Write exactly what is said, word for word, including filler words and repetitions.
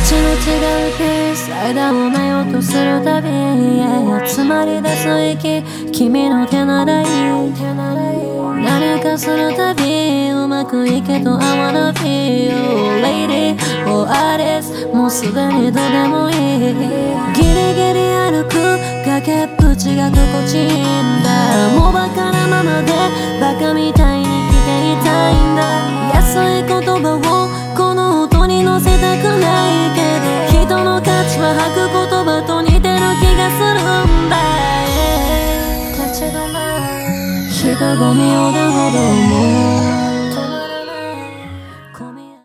違うペース間を埋めようとするたび、yeah、詰まり出す息君の手ならいい。何かするたびうまくいけと I wanna be your lady or artist もうすでにどうでもいい。ギリギリ歩く崖っぷちが心地いいんだ。もうバカなままでバカみたいに生きていたいんだ。安い言葉をこの音に乗せたくないけど、人の価値は吐く言葉と似てる気がするんだ、yeah、立ち止まる人混みをるほども